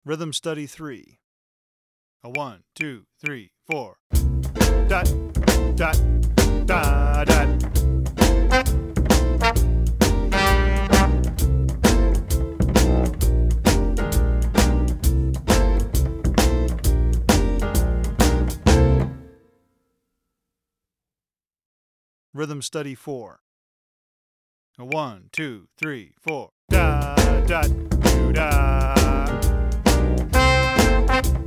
Rhythm Study 3. A 1, 2, 3, 4. Dot, dot, da, dot. Rhythm Study 4. A 1, 2, 3, 4. Da, dot, do, da.